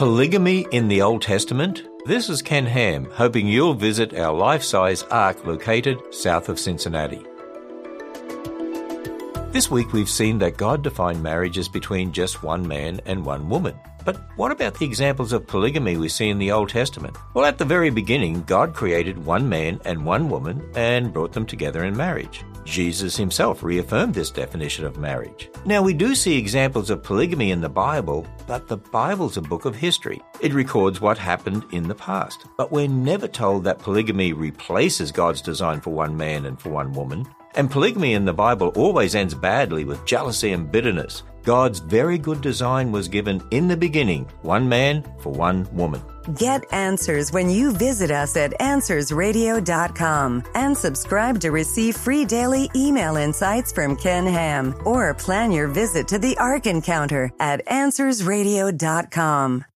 Polygamy in the Old Testament? This is Ken Ham, hoping you'll visit our life-size ark located south of Cincinnati. This week we've seen that God defined marriage as between just one man and one woman. But what about the examples of polygamy we see in the Old Testament? Well, at the very beginning, God created one man and one woman and brought them together in marriage. Jesus himself reaffirmed this definition of marriage. Now, we do see examples of polygamy in the Bible, but the Bible's a book of history. It records what happened in the past. But we're never told that polygamy replaces God's design for one man and for one woman. And polygamy in the Bible always ends badly with jealousy and bitterness. God's very good design was given in the beginning, one man for one woman. Get answers when you visit us at AnswersRadio.com and subscribe to receive free daily email insights from Ken Ham, or plan your visit to the Ark Encounter at AnswersRadio.com.